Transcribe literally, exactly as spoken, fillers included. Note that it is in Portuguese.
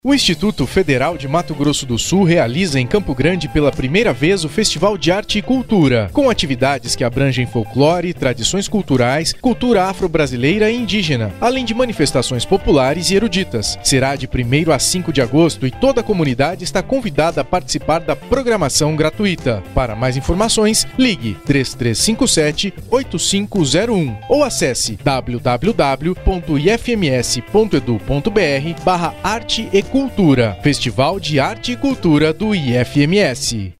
O Instituto Federal de Mato Grosso do Sul realiza em Campo Grande pela primeira vez o Festival de Arte e Cultura, com atividades que abrangem folclore, tradições culturais, cultura afro-brasileira e indígena, além de manifestações populares e eruditas. Será de primeiro a cinco de agosto e toda a comunidade está convidada a participar da programação gratuita. Para mais informações, ligue três três cinco sete, oito cinco zero um ou acesse w w w ponto i f m s ponto edu ponto b r barra arte e cultura. Festival de Arte e Cultura do I F M S.